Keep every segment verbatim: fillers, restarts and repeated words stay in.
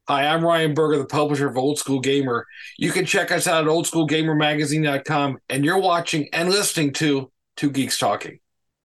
Hi, I'm Ryan Berger, the publisher of Old School Gamer. You can check us out at old school gamer magazine dot com, and you're watching and listening to Two Geeks Talking.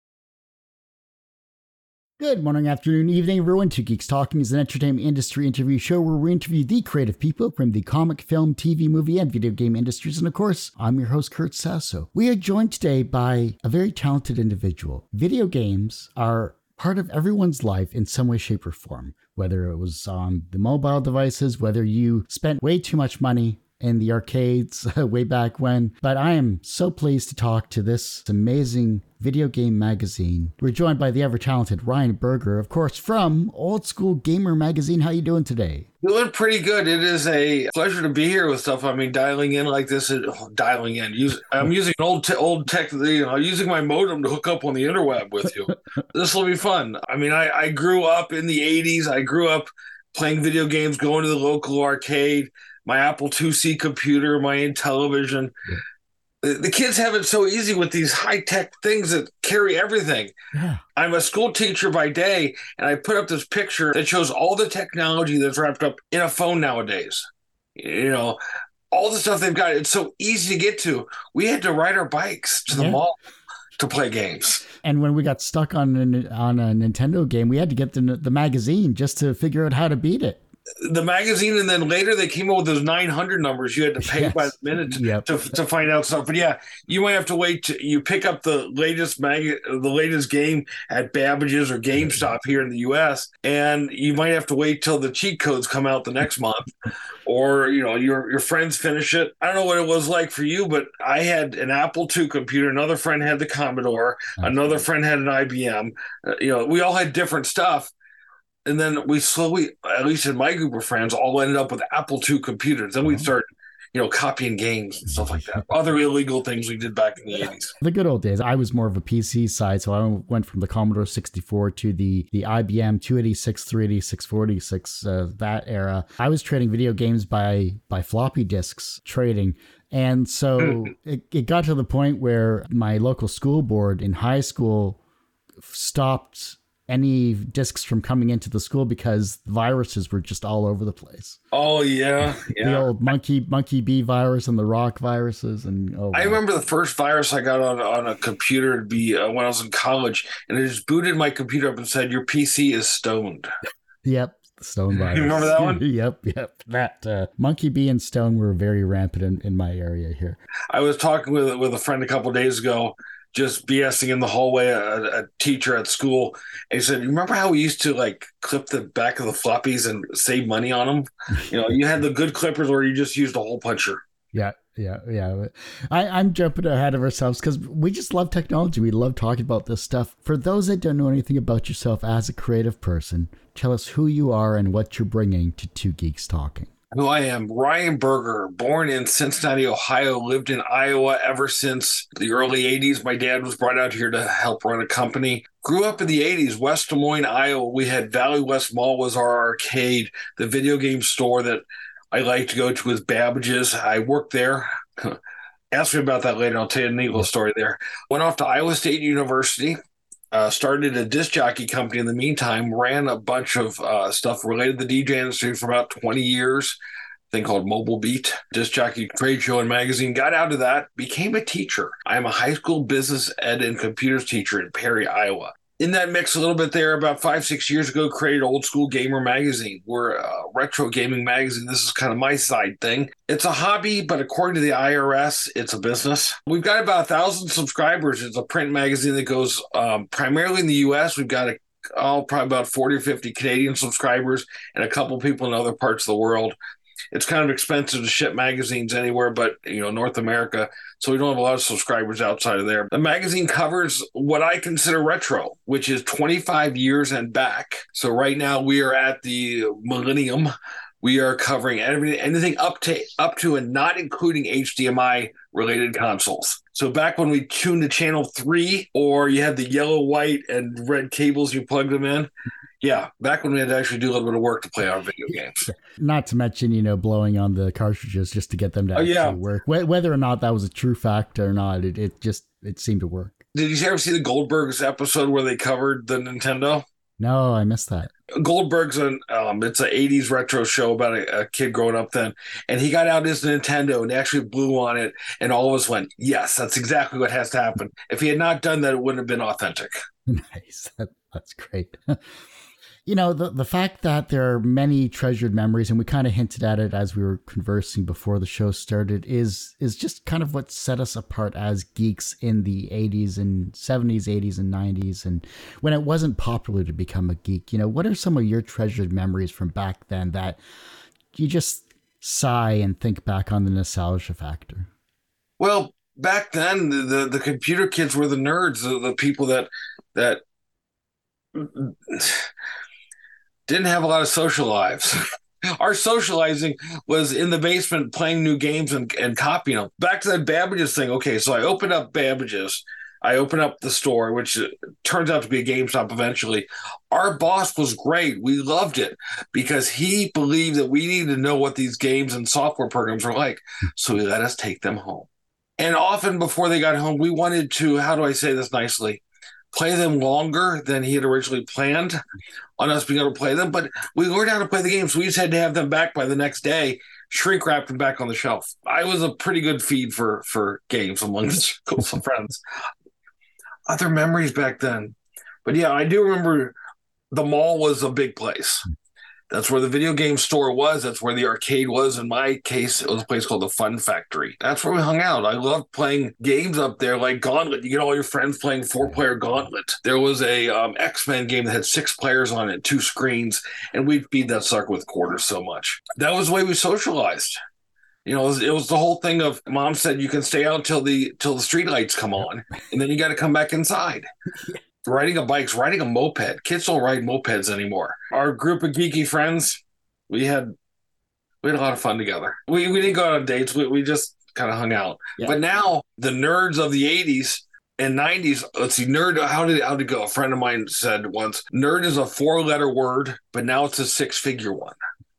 Good morning, afternoon, evening, everyone. Two Geeks Talking is an entertainment industry interview show where we interview the creative people from the comic, film, T V, movie, and video game industries. And of course, I'm your host, Kurt Sasso. We are joined today by a very talented individual. Video games are part of everyone's life in some way, shape, or form, whether it was on the mobile devices, whether you spent way too much money in the arcades way back when. But I am so pleased to talk to this amazing video game magazine. We're joined by the ever-talented Ryan Berger, of course, from Old School Gamer magazine. How you doing today? Doing pretty good. It is a pleasure to be here with stuff. I mean, dialing in like this, oh, dialing in. Use, I'm using old te- old tech, you know, using my modem to hook up on the interweb with you. This will be fun. I mean, I, I grew up in the eighties. I grew up playing video games, going to the local arcade, my Apple two C computer, my Intellivision. The, the kids have it so easy with these high-tech things that carry everything. Yeah. I'm a school teacher by day, and I put up this picture that shows all the technology that's wrapped up in a phone nowadays. You know, all the stuff they've got. It's so easy to get to. We had to ride our bikes to the yeah. mall to play games. And when we got stuck on an, on a Nintendo game, we had to get the, the magazine just to figure out how to beat it. The magazine, and then later they came up with those nine hundred numbers. You had to pay yes. by the minute to, yep. to to find out stuff. But yeah, you might have to wait. To, you pick up the latest mag, the latest game at Babbage's or GameStop here in the U S, and you might have to wait till the cheat codes come out the next month, or you know your your friends finish it. I don't know what it was like for you, but I had an Apple two computer. Another friend had the Commodore. That's another cool. friend had an I B M. Uh, you know, we all had different stuff. And then we slowly, at least in my group of friends, all ended up with Apple two computers. Then we'd start, you know, copying games and stuff like that. Other illegal things we did back in the eighties. The good old days. I was more of a P C side, so I went from the Commodore sixty-four to the, the I B M two eighty-six, three eighty-six, four eighty-six, uh, that era. I was trading video games by, by floppy disks trading. And so it, it got to the point where my local school board in high school stopped any discs from coming into the school because viruses were just all over the place. Oh yeah, yeah. The old monkey monkey bee virus and the rock viruses, and oh, I remember the first virus I got on on a computer to be uh, when I was in college, and it just booted my computer up and said, "Your P C is stoned." Yep, stone virus. You remember that one? yep, yep. That uh, monkey bee and stone were very rampant in, in my area here. I was talking with with a friend a couple of days ago, just BSing in the hallway, a, a teacher at school. And he said, you remember how we used to like clip the back of the floppies and save money on them? You know, you had the good clippers where you just used a hole puncher. Yeah, yeah, yeah. I, I'm jumping ahead of ourselves because we just love technology. We love talking about this stuff. For those that don't know anything about yourself as a creative person, tell us who you are and what you're bringing to Two Geeks Talking. Who I am, Ryan Berger, born in Cincinnati, Ohio, lived in Iowa ever since the early eighties. My dad was brought out here to help run a company. Grew up in the eighties, West Des Moines, Iowa. We had Valley West Mall was our arcade. The video game store that I like to go to was Babbage's. I worked there. Ask me about that later. I'll tell you a neat little story there. Went off to Iowa State University. Uh, started a disc jockey company in the meantime, ran a bunch of uh, stuff related to the D J industry for about twenty years, a thing called Mobile Beat, disc jockey trade show and magazine, got out of that, became a teacher. I am a high school business ed and computers teacher in Perry, Iowa. In that mix a little bit there, about five, six years ago, created Old School Gamer magazine. We're a retro gaming magazine. This is kind of my side thing. It's a hobby, but according to the I R S, it's a business. We've got about a thousand subscribers. It's a print magazine that goes um, primarily in the U S. We've got a, oh, probably about forty or fifty Canadian subscribers and a couple people in other parts of the world. It's kind of expensive to ship magazines anywhere but, you know, North America. So we don't have a lot of subscribers outside of there. The magazine covers what I consider retro, which is twenty-five years and back. So right now we are at the millennium. We are covering everything, anything up to up to and not including H D M I related consoles. So back when we tuned to channel three, or you had the yellow, white, and red cables, you plugged them in. Yeah, back when we had to actually do a little bit of work to play our video games. Not to mention, you know, blowing on the cartridges just to get them to actually oh, yeah. work. Whether or not that was a true fact or not, it, it just it seemed to work. Did you ever see the Goldbergs episode where they covered the Nintendo? No, I missed that. Goldberg's an um, it's an eighties retro show about a, a kid growing up then, and he got out his Nintendo and he actually blew on it, and all of us went, "Yes, that's exactly what has to happen." If he had not done that, it wouldn't have been authentic. Nice, that, that's great. You know, the, the fact that there are many treasured memories, and we kind of hinted at it as we were conversing before the show started, is is just kind of what set us apart as geeks in the eighties and seventies, eighties and nineties, and when it wasn't popular to become a geek. You know, what are some of your treasured memories from back then that you just sigh and think back on the nostalgia factor? Well, back then, the, the, the computer kids were the nerds, the, the people that that didn't have a lot of social lives. Our socializing was in the basement playing new games and, and copying them. Back to that Babbage's thing. Okay, so I opened up Babbage's. I opened up the store, which turns out to be a GameStop eventually. Our boss was great. We loved it because he believed that we needed to know what these games and software programs were like. So he let us take them home. And often before they got home, we wanted to, how do I say this nicely, play them longer than he had originally planned on us being able to play them. But we learned how to play the games. So we just had to have them back by the next day, shrink wrapped them back on the shelf. I was a pretty good feed for, for games among some friends. Other memories back then. But yeah, I do remember the mall was a big place. That's where the video game store was. That's where the arcade was. In my case, it was a place called the Fun Factory. That's where we hung out. I loved playing games up there like Gauntlet. You get all your friends playing four-player Gauntlet. There was a um, X-Men game that had six players on it, two screens, and we'd feed that sucker with quarters so much. That was the way we socialized. You know, it was, it was the whole thing of Mom said you can stay out till the till the street lights come on, and then you got to come back inside. Riding a bike, riding a moped. Kids don't ride mopeds anymore. Our group of geeky friends, we had we had a lot of fun together. We we didn't go out on dates. We we just kind of hung out. Yeah. But now the nerds of the eighties and nineties, let's see, nerd, how did, how did it go? A friend of mine said once, nerd is a four-letter word, but now it's a six-figure one.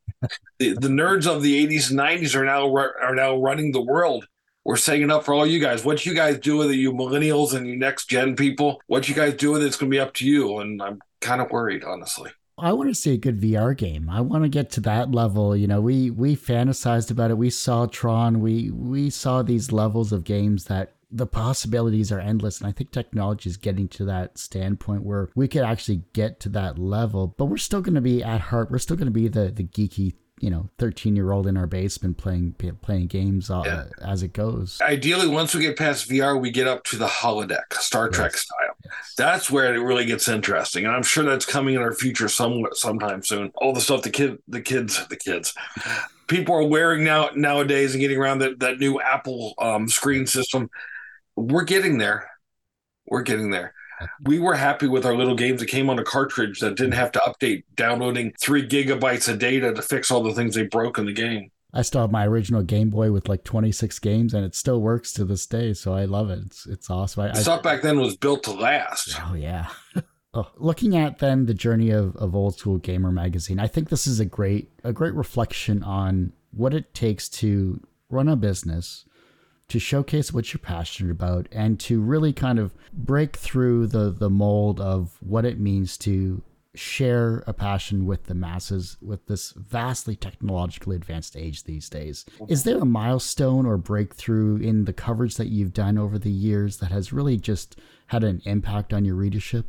the, the nerds of the eighties and nineties are now are now running the world. We're setting it up for all you guys. What you guys do with it, you millennials and you next gen people, what you guys do with it, it's going to be up to you. And I'm kind of worried, honestly. I want to see a good V R game. I want to get to that level. You know, we we fantasized about it. We saw Tron. We we saw these levels of games that the possibilities are endless. And I think technology is getting to that standpoint where we could actually get to that level. But we're still going to be at heart. We're still going to be the the geeky, you know, thirteen year old in our basement playing playing games uh, yeah. as it goes. Ideally, once we get past V R, we get up to the holodeck, Star Trek yes. style. Yes. That's where it really gets interesting, and I'm sure that's coming in our future some sometime soon. All the stuff the kid, the kids, the kids, people are wearing now nowadays and getting around that that new Apple um, screen system. We're getting there. We're getting there. We were happy with our little games that came on a cartridge that didn't have to update, downloading three gigabytes of data to fix all the things they broke in the game. I still have my original Game Boy with like twenty-six games, and it still works to this day. So I love it. It's it's awesome. I, the stuff I, back then was built to last. Oh, yeah. oh, looking at then the journey of, of Old School Gamer magazine, I think this is a great a great reflection on what it takes to run a business, to showcase what you're passionate about, and to really kind of break through the, the mold of what it means to share a passion with the masses with this vastly technologically advanced age these days. Is there a milestone or breakthrough in the coverage that you've done over the years that has really just had an impact on your readership?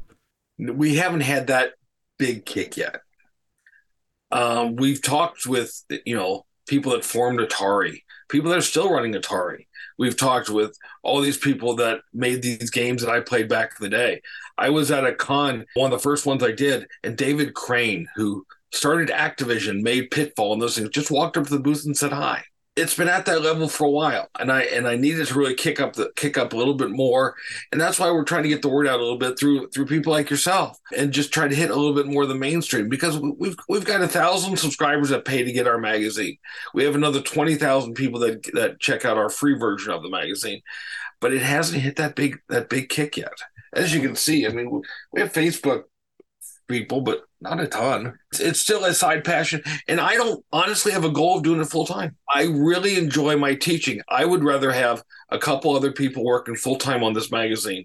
We haven't had that big kick yet. Um, we've talked with, you know, people that formed Atari, people that are still running Atari. We've talked with all these people that made these games that I played back in the day. I was at a con, one of the first ones I did, and David Crane, who started Activision, made Pitfall and those things, just walked up to the booth and said hi. It's been at that level for a while, and I and I needed to really kick up the kick up a little bit more, and that's why we're trying to get the word out a little bit through through people like yourself, and just try to hit a little bit more of the mainstream, because we've we've got a thousand subscribers that pay to get our magazine. We have another twenty thousand people that that check out our free version of the magazine, but it hasn't hit that big that big kick yet. As you can see, I mean, we have Facebook people, but not a ton. It's still a side passion, and I don't honestly have a goal of doing it full time. I really enjoy my teaching. I would rather have a couple other people working full time on this magazine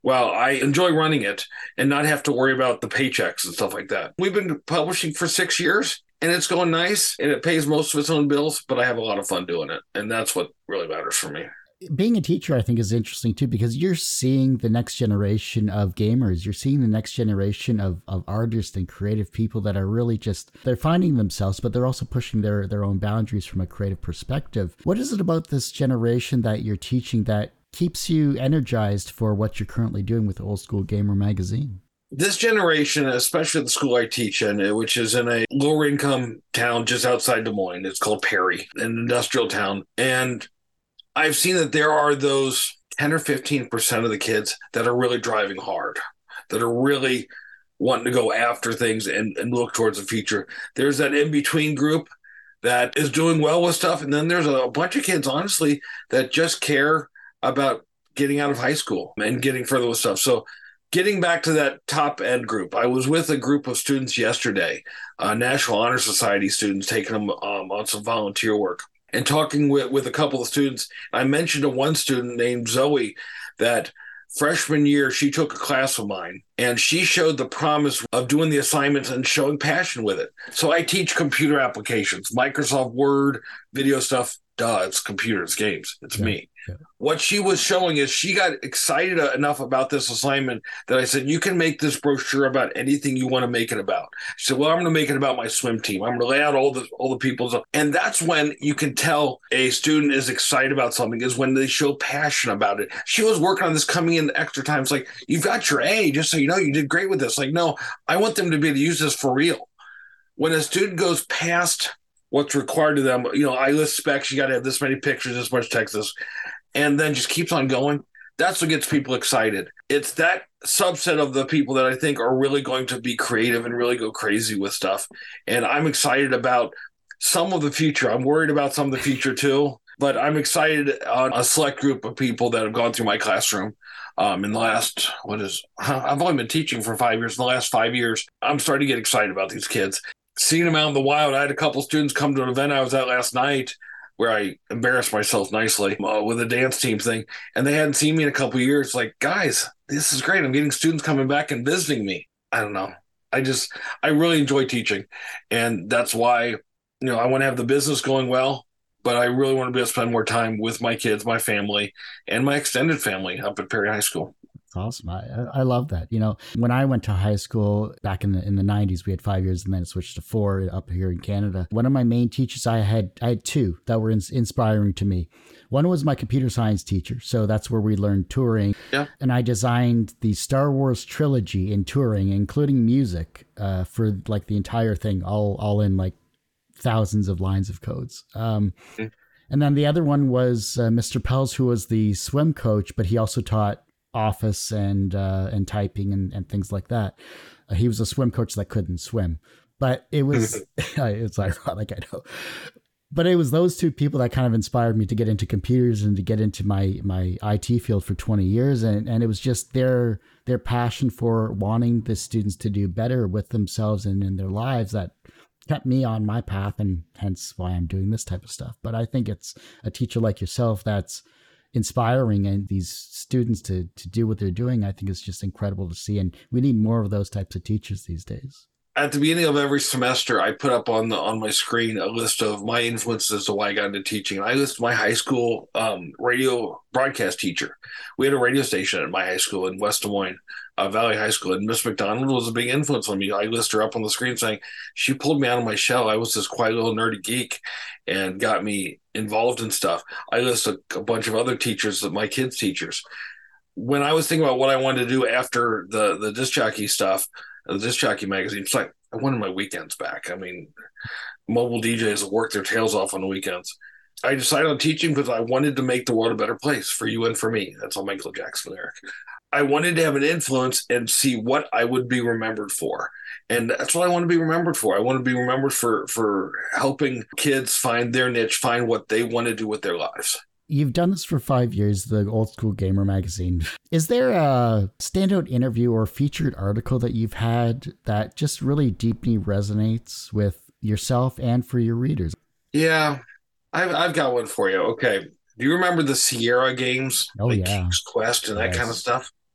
Well, I enjoy running it and not have to worry about the paychecks and stuff like that. We've been publishing for six years and it's going nice and it pays most of its own bills, but I have a lot of fun doing it. And that's what really matters for me. Being a teacher, I think, is interesting too, because you're seeing the next generation of gamers. You're seeing the next generation of, of artists and creative people that are really just, they're finding themselves, but they're also pushing their, their own boundaries from a creative perspective. What is it about this generation that you're teaching that keeps you energized for what you're currently doing with Old School Gamer magazine? This generation, especially the school I teach in, which is in a lower income town just outside Des Moines, it's called Perry, an industrial town. And I've seen that there are those ten or fifteen percent of the kids that are really driving hard, that are really wanting to go after things and, and look towards the future. There's that in-between group that is doing well with stuff. And then there's a bunch of kids, honestly, that just care about getting out of high school and getting further with stuff. So getting back to that top end group, I was with a group of students yesterday, uh, National Honor Society students, taking them um, on some volunteer work. And talking with, with a couple of students, I mentioned to one student named Zoe that freshman year, she took a class of mine and she showed the promise of doing the assignments and showing passion with it. So I teach computer applications, Microsoft Word, video stuff. Duh, it's computers, games. It's yeah, me. Yeah. What she was showing is she got excited enough about this assignment that I said, you can make this brochure about anything you want to make it about. She said, well, I'm going to make it about my swim team. I'm going to lay out all the all the people's. And that's when you can tell a student is excited about something, is when they show passion about it. She was working on this coming in extra time. It's like, you've got your A, just so you know, you did great with this. Like, no, I want them to be able to use this for real. When a student goes past what's required of them, you know, I list specs, you got to have this many pictures, this much text, this, and then just keeps on going. That's what gets people excited. It's that subset of the people that I think are really going to be creative and really go crazy with stuff. And I'm excited about some of the future. I'm worried about some of the future too, but I'm excited on a select group of people that have gone through my classroom um, in the last, what is, I've only been teaching for five years. In the last five years, I'm starting to get excited about these kids. Seeing them out in the wild. I had a couple students come to an event I was at last night where I embarrassed myself nicely uh, with a dance team thing, and they hadn't seen me in a couple of years. Like, guys, this is great. I'm getting students coming back and visiting me. I don't know. I just, I really enjoy teaching, and that's why, you know, I want to have the business going well, but I really want to be able to spend more time with my kids, my family, and my extended family up at Perry High School. Awesome. I, I love that. You know, when I went to high school back in the in the nineties, we had five years and then it switched to four up here in Canada. One of my main teachers, I had I had two that were in, inspiring to me. One was my computer science teacher. So that's where we learned Turing. Yeah. And I designed the Star Wars trilogy in Turing, including music uh, for like the entire thing, all all in like thousands of lines of codes. Um, mm-hmm. And then the other one was uh, Mister Pels, who was the swim coach, but he also taught Office and uh, and typing and, and things like that. Uh, he was a swim coach that couldn't swim, but it was it's ironic, I know. But it was those two people that kind of inspired me to get into computers and to get into my my I T field for twenty years, and and it was just their their passion for wanting the students to do better with themselves and in their lives that kept me on my path, and hence why I'm doing this type of stuff. But I think it's a teacher like yourself that's inspiring, and these students to to do what they're doing, I think is just incredible to see. And we need more of those types of teachers these days. At the beginning of every semester, I put up on the on my screen a list of my influences as to why I got into teaching. And I list my high school um, radio broadcast teacher. We had a radio station at my high school in West Des Moines, uh, Valley High School, and Miss McDonald was a big influence on me. I list her up on the screen saying she pulled me out of my shell. I was this quiet little nerdy geek and got me involved in stuff. I list a, a bunch of other teachers, that my kids' teachers. When I was thinking about what I wanted to do after the the disc jockey stuff, the disc jockey magazine, it's like I wanted my weekends back. I mean, mobile D Js work their tails off on the weekends. I decided on teaching because I wanted to make the world a better place for you and for me. That's all Michael Jackson lyric. I wanted to have an influence and see what I would be remembered for. And that's what I want to be remembered for. I want to be remembered for for helping kids find their niche, find what they want to do with their lives. You've done this for five years, the Old School Gamer magazine. Is there a standout interview or featured article that you've had that just really deeply resonates with yourself and for your readers? Yeah, I've, I've got one for you. Okay. Do you remember the Sierra games? Oh, like yeah. King's Quest and that yes. kind of stuff?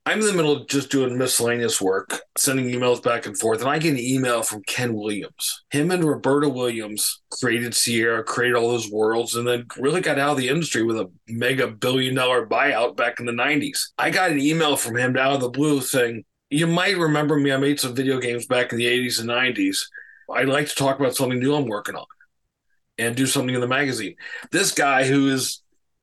I'm in the middle of just doing miscellaneous work, sending emails back and forth, and I get an email from Ken Williams. Him and Roberta Williams created Sierra, created all those worlds, and then really got out of the industry with a mega billion dollar buyout back in the nineties. I got an email from him out of the blue saying, you might remember me. I made some video games back in the eighties and nineties. I'd like to talk about something new I'm working on and do something in the magazine. This guy who is,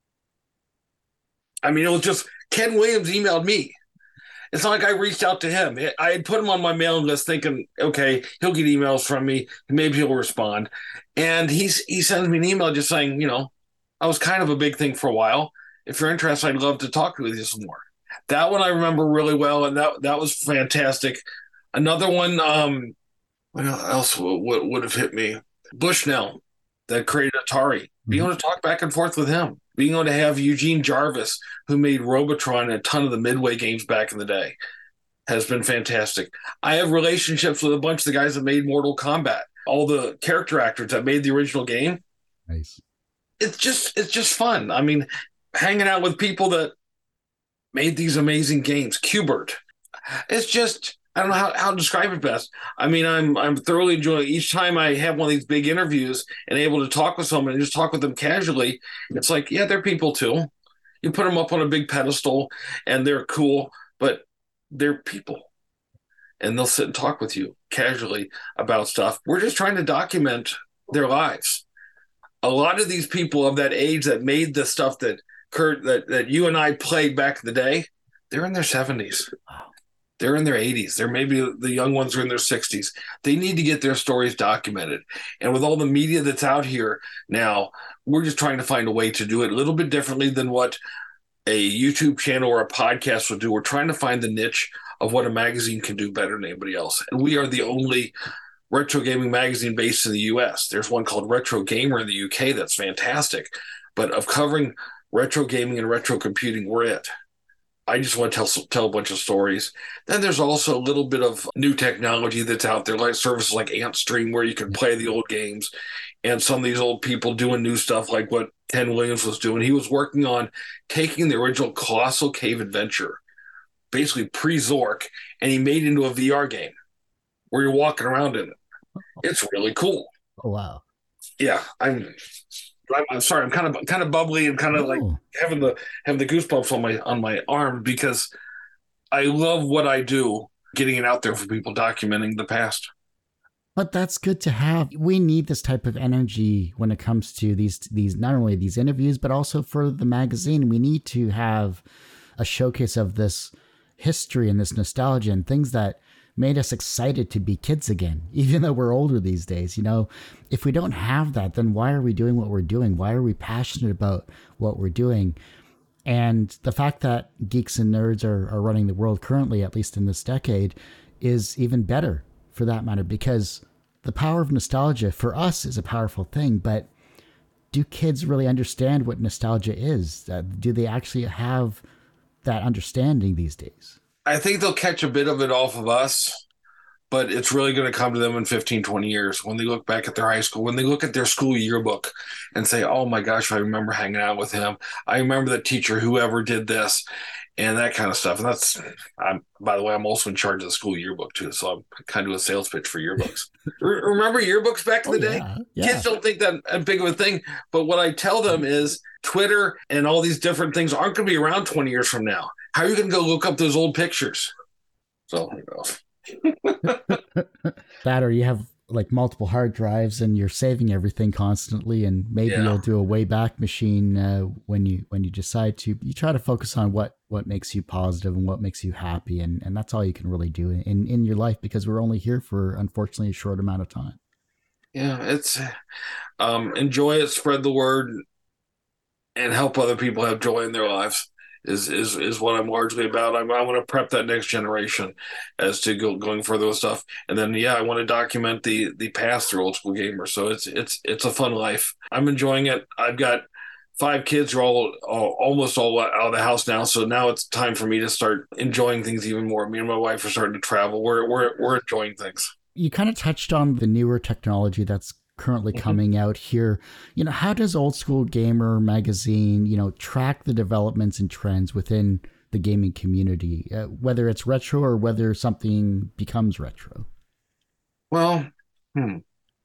I mean, it was just Ken Williams emailed me. It's not like I reached out to him. I had put him on my mailing list thinking, okay, he'll get emails from me. Maybe he'll respond. And he's he sends me an email just saying, you know, I was kind of a big thing for a while. If you're interested, I'd love to talk with you some more. That one I remember really well, and that that was fantastic. Another one, um, what else would, would have hit me? Bushnell, that created Atari. Being able to talk back and forth with him. Being able to have Eugene Jarvis, who made Robotron and a ton of the Midway games back in the day, has been fantastic. I have relationships with a bunch of the guys that made Mortal Kombat, all the character actors that made the original game. Nice. It's just it's just fun. I mean, hanging out with people that made these amazing games. Qbert. It's just, I don't know how, how to describe it best. I mean, I'm I'm thoroughly enjoying each time I have one of these big interviews and able to talk with someone and just talk with them casually. It's like, yeah, they're people too. You put them up on a big pedestal and they're cool, but they're people. And they'll sit and talk with you casually about stuff. We're just trying to document their lives. A lot of these people of that age that made the stuff that Kurt, that, that you and I played back in the day, they're in their seventies. Wow. They're in their eighties. They're maybe the young ones are in their sixties. They need to get their stories documented. And with all the media that's out here now, we're just trying to find a way to do it a little bit differently than what a YouTube channel or a podcast would do. We're trying to find the niche of what a magazine can do better than anybody else. And we are the only retro gaming magazine based in the U S. There's one called Retro Gamer in the U K that's fantastic. But of covering retro gaming and retro computing, we're it. I just want to tell tell a bunch of stories. Then there's also a little bit of new technology that's out there, like services like AntStream, where you can play the old games, and some of these old people doing new stuff like what Ken Williams was doing. He was working on taking the original Colossal Cave Adventure, basically pre-Zork, and he made it into a V R game where you're walking around in it. It's really cool. Oh, wow. Yeah, I'm... I'm sorry. I'm kind of kind of bubbly and kind of oh. like having the having the goosebumps on my on my arm because I love what I do, getting it out there for people, documenting the past. But that's good to have. We need this type of energy when it comes to these these not only these interviews but also for the magazine. We need to have a showcase of this history and this nostalgia and things that made us excited to be kids again, even though we're older these days. You know, if we don't have that, then why are we doing what we're doing? Why are we passionate about what we're doing? And the fact that geeks and nerds are, are running the world currently, at least in this decade, is even better for that matter, because the power of nostalgia for us is a powerful thing. But do kids really understand what nostalgia is? Uh, do they actually have that understanding these days? I think they'll catch a bit of it off of us, but it's really going to come to them in fifteen, twenty years when they look back at their high school, when they look at their school yearbook and say, oh my gosh, I remember hanging out with him. I remember the teacher, whoever did this and that kind of stuff. And that's, I'm, by the way, I'm also in charge of the school yearbook too. So I'm kind of doing a sales pitch for yearbooks. Remember yearbooks back in the oh, day? Yeah, yeah. Kids don't think that big of a thing. But what I tell them is Twitter and all these different things aren't going to be around twenty years from now. How are you going to go look up those old pictures? So, you know. That or you have like multiple hard drives and you're saving everything constantly, and maybe yeah. you'll do a Wayback Machine uh, when you when you decide to. You try to focus on what, what makes you positive and what makes you happy, and, and that's all you can really do in, in your life, because we're only here for, unfortunately, a short amount of time. Yeah, it's um, enjoy it, spread the word, and help other people have joy in their lives. Is, is is what I'm largely about. I'm, I want to prep that next generation as to go, going further with stuff, and then yeah, I want to document the the past through old school gamers. So it's it's it's a fun life. I'm enjoying it. I've got five kids who are all, all almost all out of the house now, so now it's time for me to start enjoying things even more. Me and my wife are starting to travel. We're we're we're enjoying things. You kind of touched on the newer technology that's currently coming mm-hmm. out here. You know, how does Old School Gamer magazine, you know, track the developments and trends within the gaming community, uh, whether it's retro or whether something becomes retro? Well, hmm.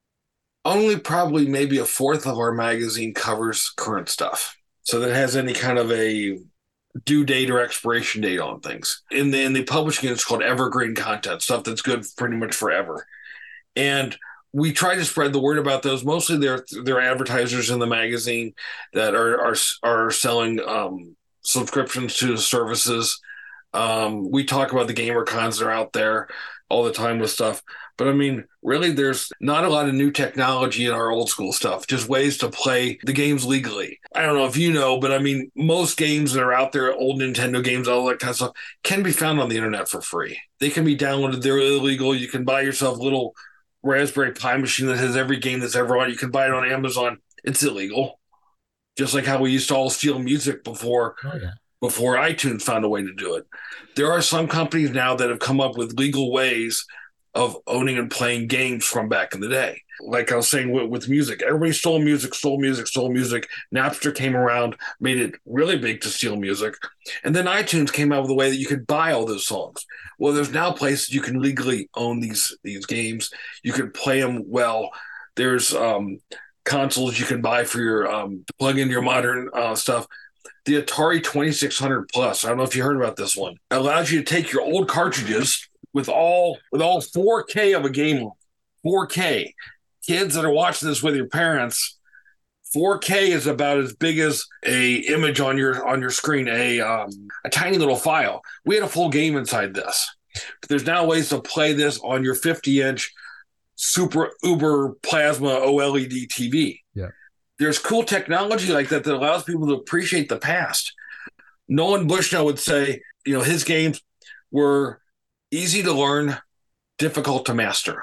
only probably maybe a fourth of our magazine covers current stuff. So that has any kind of a due date or expiration date on things. In the in the publishing, it's called evergreen content, stuff that's good pretty much forever. And we try to spread the word about those. Mostly they're they're advertisers in the magazine that are are are selling um, subscriptions to services. Um, we talk about the gamer cons that are out there all the time with stuff. But I mean, really, there's not a lot of new technology in our old school stuff, just ways to play the games legally. I don't know if you know, but I mean, most games that are out there, old Nintendo games, all that kind of stuff, can be found on the internet for free. They can be downloaded. They're illegal. You can buy yourself a little Raspberry Pi machine that has every game that's ever on. You can buy it on Amazon. It's illegal. Just like how we used to all steal music before. Oh, yeah. Before iTunes found a way to do it. There are some companies now that have come up with legal ways of owning and playing games from back in the day. Like I was saying with, with music, everybody stole music, stole music, stole music. Napster came around, made it really big to steal music. And then iTunes came out with a way that you could buy all those songs. Well, there's now places you can legally own these, these games. You can play them well. There's um, consoles you can buy for your, um, to plug into your modern uh, stuff. The Atari twenty-six hundred Plus, I don't know if you heard about this one, allows you to take your old cartridges with all with all four K of a game, four K. Kids that are watching this with your parents, four K is about as big as a image on your on your screen, a um, a tiny little file. We had a full game inside this. But there's now ways to play this on your fifty-inch super uber plasma OLED T V. Yeah. There's cool technology like that that allows people to appreciate the past. Nolan Bushnell would say, you know, his games were easy to learn, difficult to master.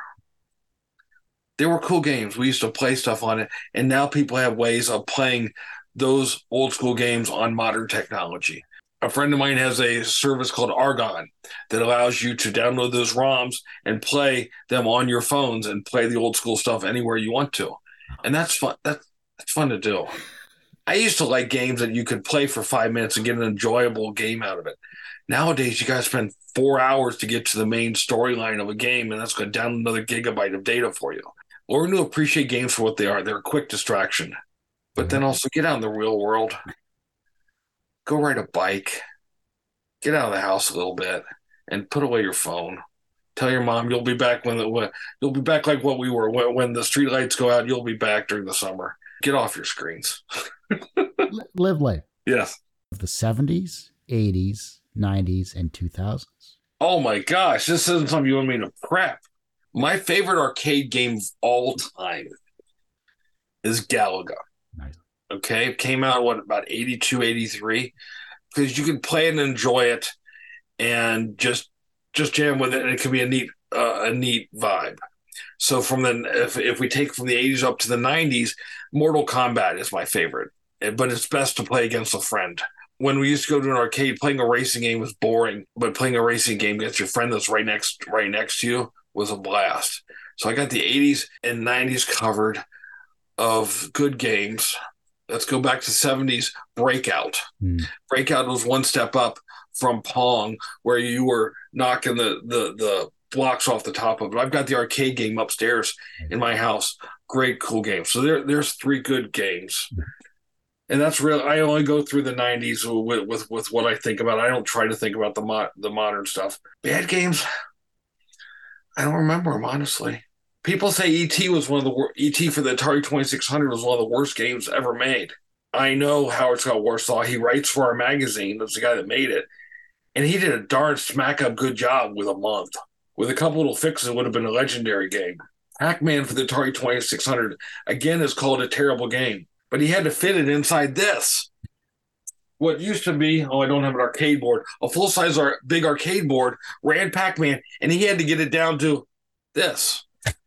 They were cool games. We used to play stuff on it, and now people have ways of playing those old school games on modern technology. A friend of mine has a service called Argon that allows you to download those ROMs and play them on your phones and play the old school stuff anywhere you want to. And that's fun. That's It's fun to do. I used to like games that you could play for five minutes and get an enjoyable game out of it. Nowadays, you got to spend four hours to get to the main storyline of a game, and that's going to down another gigabyte of data for you. Learn to appreciate games for what they are. They're a quick distraction. But then also get out in the real world. Go ride a bike. Get out of the house a little bit and put away your phone. Tell your mom you'll be back when the when, you'll be back like what we were when, when the street lights go out. You'll be back during the summer. Get off your screens. Live life. Yes. The seventies, eighties, nineties, and two thousands. Oh my gosh, this isn't something you want me to prep. My favorite arcade game of all time is Galaga. Nice. Okay, it came out, what, about eighty-two, eighty-three? Because you can play it and enjoy it and just just jam with it, and it can be a neat uh, a neat vibe. So from the if if we take from the eighties up to the nineties, Mortal Kombat is my favorite, but it's best to play against a friend. When we used to go to an arcade, playing a racing game was boring, but playing a racing game against your friend that's right next right next to you was a blast. So I got the eighties and nineties covered of good games. Let's go back to seventies. Breakout. Mm. Breakout was one step up from Pong, where you were knocking the the the blocks off the top of it. I've got the arcade game upstairs in my house. Great, cool game. So there, there's three good games. And that's real. I only go through the nineties with, with, with what I think about. I don't try to think about the mo- the modern stuff. Bad games, I don't remember them, honestly. People say E T was one of the wor- E T for the Atari twenty-six hundred was one of the worst games ever made. I know Howard Scott Warsaw. He writes for our magazine. That's the guy that made it. And he did a darn smack up good job with a month. With a couple little fixes, it would have been a legendary game. Pac-Man for the Atari twenty-six hundred, again, is called a terrible game. But he had to fit it inside this. What used to be, oh, I don't have an arcade board, a full-size ar- big arcade board ran Pac-Man, and he had to get it down to this.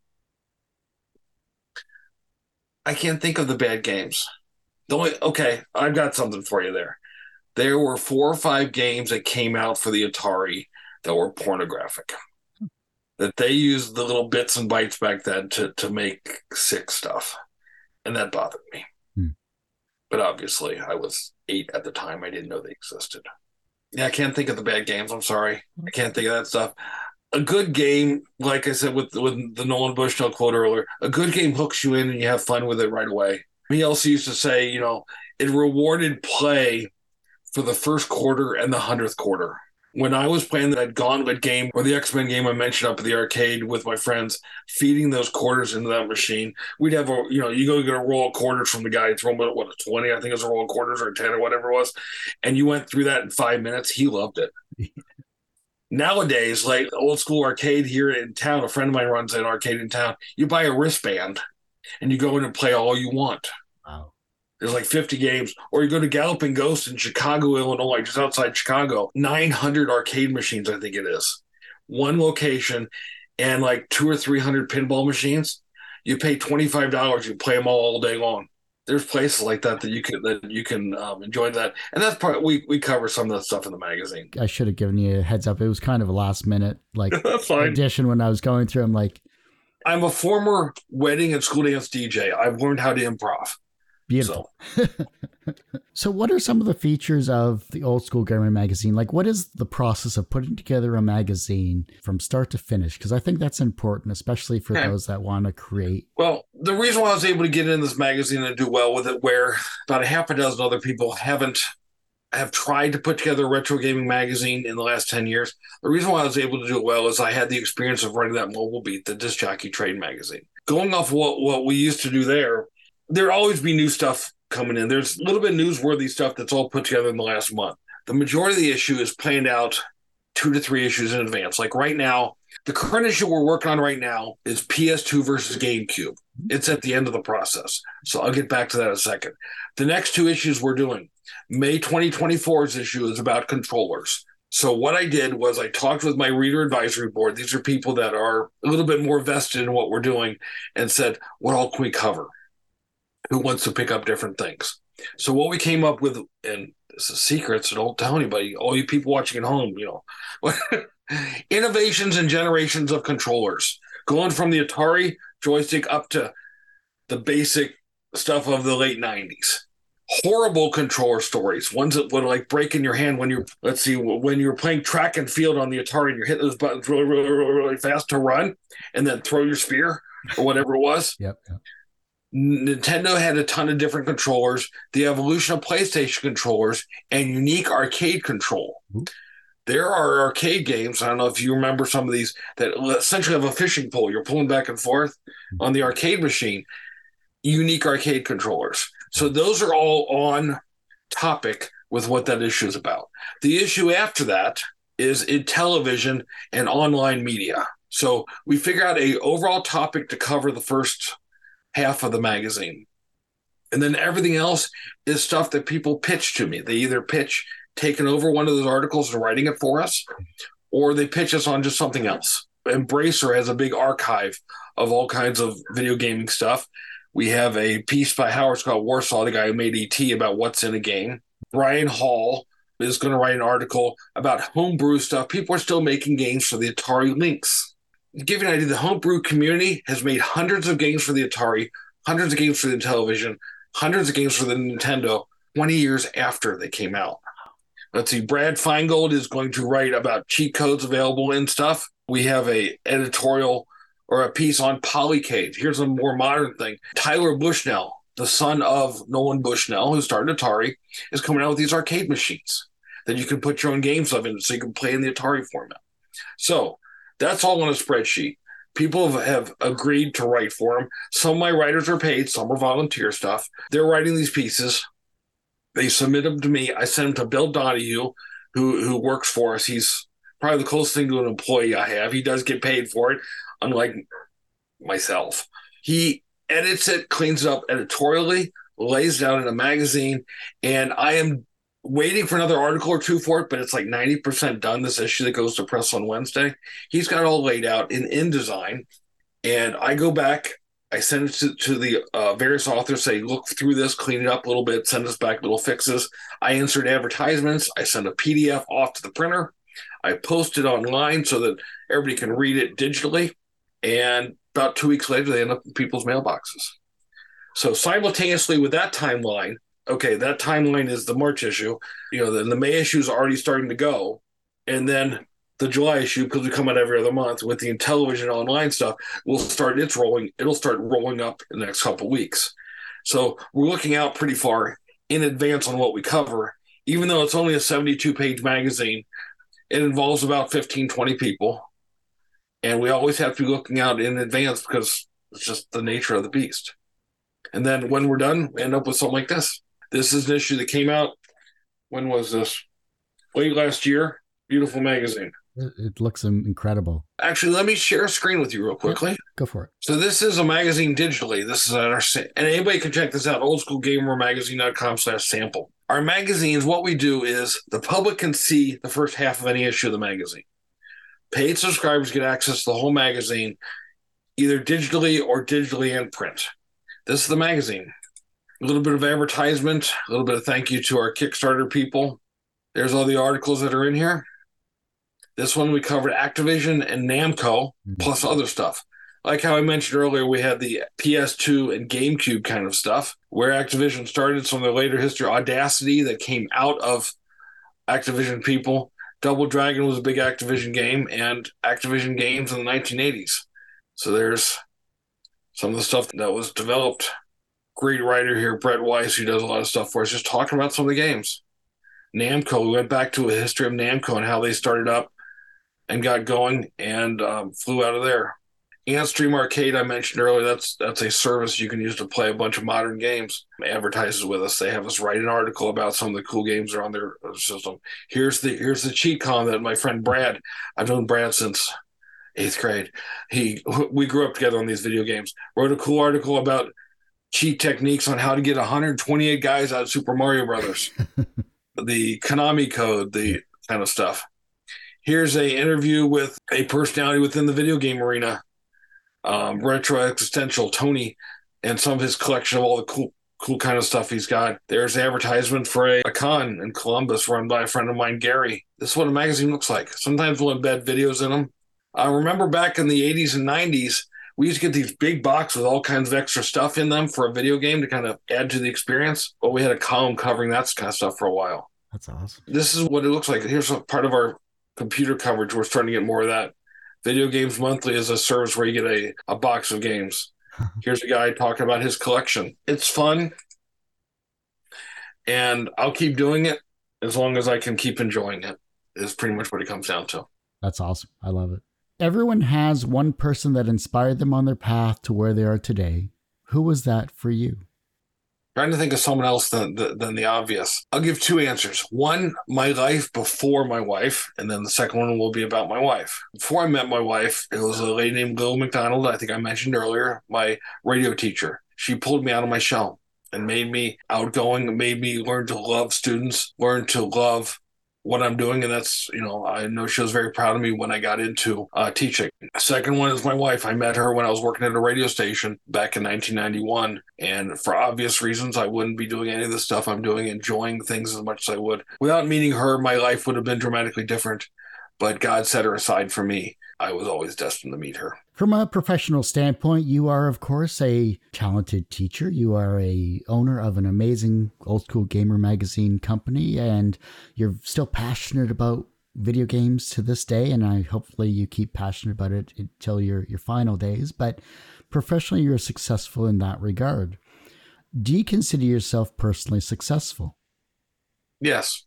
I can't think of the bad games. The only, okay, I've got something for you there. There were four or five games that came out for the Atari that were pornographic. That they used the little bits and bytes back then to, to make sick stuff. And that bothered me. Hmm. But obviously, I was eight at the time. I didn't know they existed. Yeah, I can't think of the bad games. I'm sorry. I can't think of that stuff. A good game, like I said with with the Nolan Bushnell quote earlier, a good game hooks you in and you have fun with it right away. He also used to say, you know, it rewarded play for the first quarter and the hundredth quarter. When I was playing that Gauntlet game or the X-Men game I mentioned up at the arcade with my friends, feeding those quarters into that machine, we'd have a, you know, you go get a roll of quarters from the guy, throw him what, a twenty, I think it was a roll of quarters or ten or whatever it was, and you went through that in five minutes. He loved it. Nowadays, like old school arcade here in town, a friend of mine runs an arcade in town. You buy a wristband and you go in and play all you want. Wow. There's like fifty games. Or you go to Galloping Ghost in Chicago, Illinois, just outside Chicago. nine hundred arcade machines, I think it is. One location and like two or three hundred pinball machines. You pay twenty-five dollars, you play them all, all day long. There's places like that that you can that you can um, enjoy that, and that's part we we cover some of that stuff in the magazine. I should have given you a heads up. It was kind of a last minute like addition when I was going through. I'm like, I'm a former wedding and school dance D J. I've learned how to improv. Beautiful. So. So what are some of the features of the Old School Gamer magazine? Like, what is the process of putting together a magazine from start to finish? Because I think that's important, especially for okay. those that want to create. Well, the reason why I was able to get in this magazine and do well with it, where about a half a dozen other people haven't have tried to put together a retro gaming magazine in the last ten years. The reason why I was able to do it well is I had the experience of running that Mobile Beat, the disc jockey trade magazine. Going off what, what we used to do there, there'll always be new stuff coming in. There's a little bit of newsworthy stuff that's all put together in the last month. The majority of the issue is planned out two to three issues in advance. Like right now, the current issue we're working on right now is P S two versus GameCube. It's at the end of the process. So I'll get back to that in a second. The next two issues we're doing, May twenty twenty-four's issue is about controllers. So what I did was I talked with my reader advisory board. These are people that are a little bit more vested in what we're doing and said, what all can we cover? Who wants to pick up different things? So what we came up with, and this is secret, so don't tell anybody, all you people watching at home, you know, innovations and generations of controllers, going from the Atari joystick up to the basic stuff of the late nineties. Horrible controller stories, ones that would like break in your hand when you're, let's see, when you're playing track and field on the Atari and you're hitting those buttons really, really, really, really fast to run and then throw your spear or whatever it was. Yep. yep. Nintendo had a ton of different controllers, the evolution of PlayStation controllers, and unique arcade control. Ooh. There are arcade games, I don't know if you remember some of these, that essentially have a fishing pole. You're pulling back and forth on the arcade machine, unique arcade controllers. So those are all on topic with what that issue is about. The issue after that is in television and online media. So we figure out a overall topic to cover the first half of the magazine. And then everything else is stuff that people pitch to me. They either pitch taking over one of those articles and writing it for us, or they pitch us on just something else. Embracer has a big archive of all kinds of video gaming stuff. We have a piece by Howard Scott Warsaw, the guy who made E T, about what's in a game. Brian Hall is going to write an article about homebrew stuff. People are still making games for the Atari Lynx. To give you an idea, the homebrew community has made hundreds of games for the Atari, hundreds of games for the television, hundreds of games for the Nintendo twenty years after they came out. Let's see, Brad Feingold is going to write about cheat codes available and stuff. We have a editorial or a piece on Polycade. Here's a more modern thing. Tyler Bushnell, the son of Nolan Bushnell, who started Atari, is coming out with these arcade machines that you can put your own games of in so you can play in the Atari format. So that's all on a spreadsheet. People have, have agreed to write for them. Some of my writers are paid. Some are volunteer stuff. They're writing these pieces. They submit them to me. I send them to Bill Donahue, who, who works for us. He's probably the closest thing to an employee I have. He does get paid for it, unlike myself. He edits it, cleans it up editorially, lays it out in a magazine, and I am waiting for another article or two for it, but it's like ninety percent done, this issue that goes to press on Wednesday. He's got it all laid out in InDesign, and I go back, I send it to, to the uh, various authors, say, look through this, clean it up a little bit, send us back little fixes. I insert advertisements. I send a P D F off to the printer. I post it online so that everybody can read it digitally, and about two weeks later, they end up in people's mailboxes. So simultaneously with that timeline okay, that timeline is the March issue. You know, then the May issue is already starting to go. And then the July issue, because we come out every other month with the Intellivision online stuff, will start its rolling. It'll start rolling up in the next couple of weeks. So we're looking out pretty far in advance on what we cover. Even though it's only a seventy-two page magazine, it involves about fifteen, twenty people. And we always have to be looking out in advance because it's just the nature of the beast. And then when we're done, we end up with something like this. This is an issue that came out, when was this? Late last year. Beautiful magazine. It looks incredible. Actually, let me share a screen with you real quickly. Yeah, go for it. So this is a magazine digitally. This is our, and anybody can check this out, old school gamer magazine dot com slash sample. Our magazines, what we do is the public can see the first half of any issue of the magazine. Paid subscribers get access to the whole magazine, either digitally or digitally in print. This is the magazine. A little bit of advertisement, a little bit of thank you to our Kickstarter people. There's all the articles that are in here. This one we covered Activision and Namco, plus other stuff. Like how I mentioned earlier, we had the P S two and GameCube kind of stuff, where Activision started, some of their later history, Audacity that came out of Activision people. Double Dragon was a big Activision game, and Activision games in the nineteen eighties. So there's some of the stuff that was developed. Great writer here, Brett Weiss, who does a lot of stuff for us, just talking about some of the games. Namco, we went back to a history of Namco and how they started up and got going and um, flew out of there. Antstream Arcade, I mentioned earlier, that's that's a service you can use to play a bunch of modern games. It advertises with us. They have us write an article about some of the cool games that are on their system. Here's the here's the cheat column that my friend Brad, I've known Brad since eighth grade. He we grew up together on these video games. Wrote a cool article about cheat techniques on how to get one hundred twenty-eight guys out of Super Mario Brothers. The Konami code, the kind of stuff. Here's a interview with a personality within the video game arena, um, Retro Existential, Tony, and some of his collection of all the cool cool kind of stuff he's got. There's an advertisement for a, a con in Columbus run by a friend of mine, Gary. This is what a magazine looks like. Sometimes we'll embed videos in them. I remember back in the eighties and nineties, we used to get these big boxes with all kinds of extra stuff in them for a video game to kind of add to the experience. But we had a column covering that kind of stuff for a while. That's awesome. This is what it looks like. Here's a part of our computer coverage. We're starting to get more of that. Video Games Monthly is a service where you get a, a box of games. Here's a guy talking about his collection. It's fun, and I'll keep doing it as long as I can keep enjoying it, is pretty much what it comes down to. That's awesome. I love it. Everyone has one person that inspired them on their path to where they are today. Who was that for you? Trying to think of someone else than, than the obvious. I'll give two answers. One, my life before my wife, and then the second one will be about my wife. Before I met my wife, it was a lady named Lil McDonald, I think I mentioned earlier, my radio teacher. She pulled me out of my shell and made me outgoing, made me learn to love students, learn to love what I'm doing. And that's, you know, I know she was very proud of me when I got into uh, teaching. Second one is my wife. I met her when I was working at a radio station back in nineteen ninety-one. And for obvious reasons, I wouldn't be doing any of the stuff I'm doing, enjoying things as much as I would. Without meeting her, my life would have been dramatically different. But God set her aside for me. I was always destined to meet her. From a professional standpoint, you are, of course, a talented teacher. You are a owner of an amazing old school gamer magazine company, and you're still passionate about video games to this day. And I hopefully you keep passionate about it until your, your final days. But professionally, you're successful in that regard. Do you consider yourself personally successful? Yes,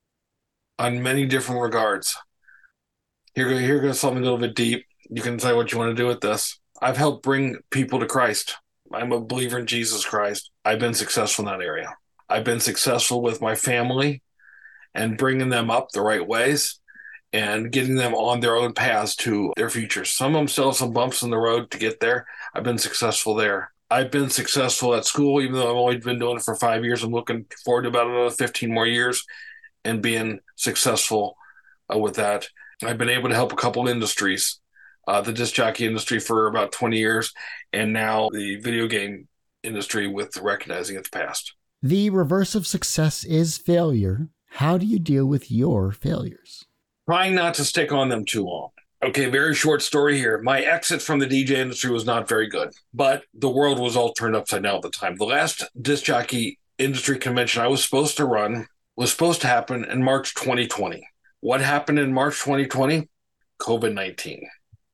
on many different regards. Here, here goes something a little bit deep. You can say what you want to do with this. I've helped bring people to Christ. I'm a believer in Jesus Christ. I've been successful in that area. I've been successful with my family and bringing them up the right ways and getting them on their own paths to their futures. Some of them still have some bumps in the road to get there. I've been successful there. I've been successful at school, even though I've only been doing it for five years. I'm looking forward to about another fifteen more years and being successful uh, with that. I've been able to help a couple industries, uh, the disc jockey industry for about twenty years, and now the video game industry with recognizing its past. The reverse of success is failure. How do you deal with your failures? Trying not to stick on them too long. Okay, very short story here. My exit from the D J industry was not very good, but the world was all turned upside down at the time. The last disc jockey industry convention I was supposed to run was supposed to happen in March twenty twenty. What happened in March twenty twenty? COVID nineteen.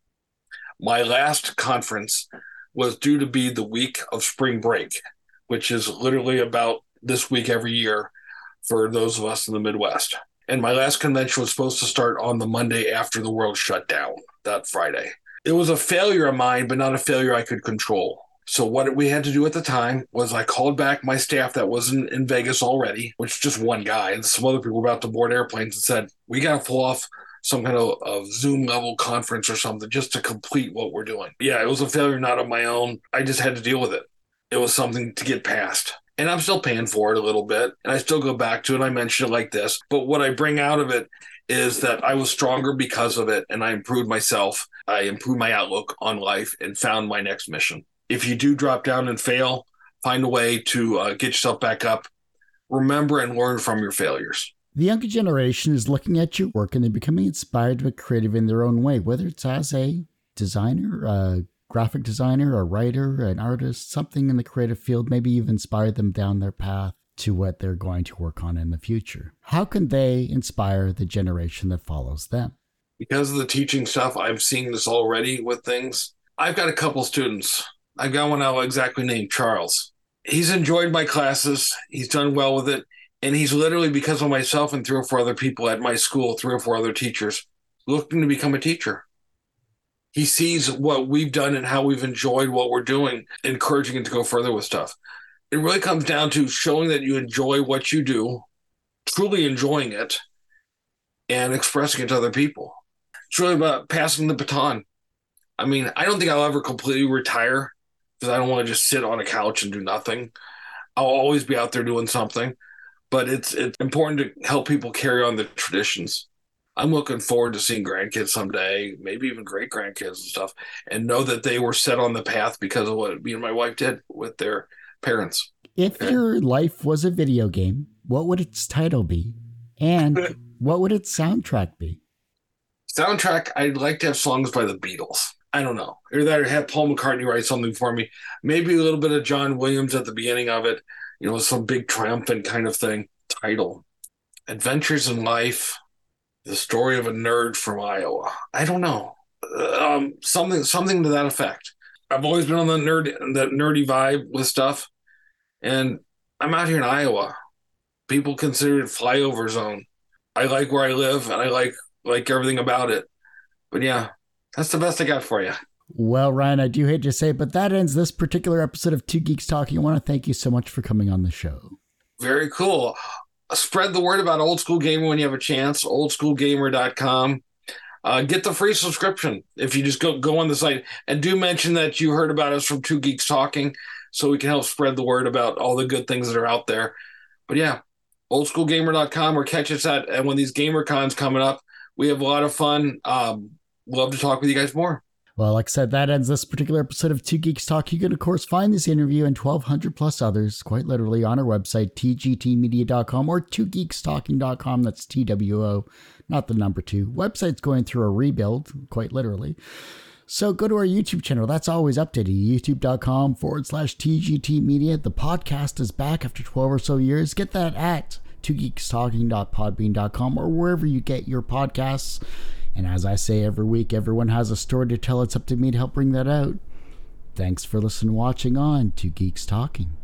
My last conference was due to be the week of spring break, which is literally about this week every year for those of us in the Midwest. And my last convention was supposed to start on the Monday after the world shut down, that Friday. It was a failure of mine, but not a failure I could control. So what we had to do at the time was I called back my staff that wasn't in Vegas already, which is just one guy, and some other people were about to board airplanes, and said, we got to pull off some kind of, of Zoom level conference or something just to complete what we're doing. Yeah, it was a failure not of my own. I just had to deal with it. It was something to get past. And I'm still paying for it a little bit, and I still go back to it. I mention it like this. But what I bring out of it is that I was stronger because of it, and I improved myself. I improved my outlook on life and found my next mission. If you do drop down and fail, find a way to uh, get yourself back up. Remember and learn from your failures. The younger generation is looking at your work and they're becoming inspired to be creative in their own way, whether it's as a designer, a graphic designer, a writer, an artist, something in the creative field, maybe you've inspired them down their path to what they're going to work on in the future. How can they inspire the generation that follows them? Because of the teaching stuff, I'm seeing this already with things. I've got a couple students. I've got one I'll exactly name, Charles. He's enjoyed my classes. He's done well with it. And he's literally, because of myself and three or four other people at my school, three or four other teachers, looking to become a teacher. He sees what we've done and how we've enjoyed what we're doing, encouraging him to go further with stuff. It really comes down to showing that you enjoy what you do, truly enjoying it, and expressing it to other people. It's really about passing the baton. I mean, I don't think I'll ever completely retire because I don't want to just sit on a couch and do nothing. I'll always be out there doing something, but it's it's important to help people carry on the traditions. I'm looking forward to seeing grandkids someday, maybe even great-grandkids and stuff, and know that they were set on the path because of what me and my wife did with their parents. If okay. your life was a video game, what would its title be? And what would its soundtrack be? Soundtrack, I'd like to have songs by the Beatles. I don't know. Or that, or have Paul McCartney write something for me. Maybe a little bit of John Williams at the beginning of it. You know, some big triumphant kind of thing. Title. Adventures in Life. The Story of a Nerd from Iowa. I don't know. Um, something something to that effect. I've always been on the nerd, that nerdy vibe with stuff. And I'm out here in Iowa. People consider it flyover zone. I like where I live, and I like like everything about it. But yeah, that's the best I got for you. Well, Ryan, I do hate to say it, but that ends this particular episode of Two Geeks Talking. I want to thank you so much for coming on the show. Very cool. Spread the word about Old School Gamer when you have a chance, old school gamer dot com. Uh, get the free subscription if you just go, go on the site. And do mention that you heard about us from Two Geeks Talking so we can help spread the word about all the good things that are out there. But yeah, old school gamer dot com, or catch us at, at when these gamer cons coming up. We have a lot of fun. Um, love to talk with you guys more. Well, like I said, that ends this particular episode of Two Geeks Talk. You can, of course, find this interview and twelve hundred plus others, quite literally, on our website, t g t media dot com or two geeks talking dot com. That's T W O, not the number two. Website's going through a rebuild, quite literally. So go to our YouTube channel. That's always updated, youtube.com forward slash TGT Media. The podcast is back after twelve or so years. Get that at two geeks talking dot podbean dot com or wherever you get your podcasts. And as I say every week, everyone has a story to tell. It's up to me to help bring that out. Thanks for listening and watching on Two Geeks Talking.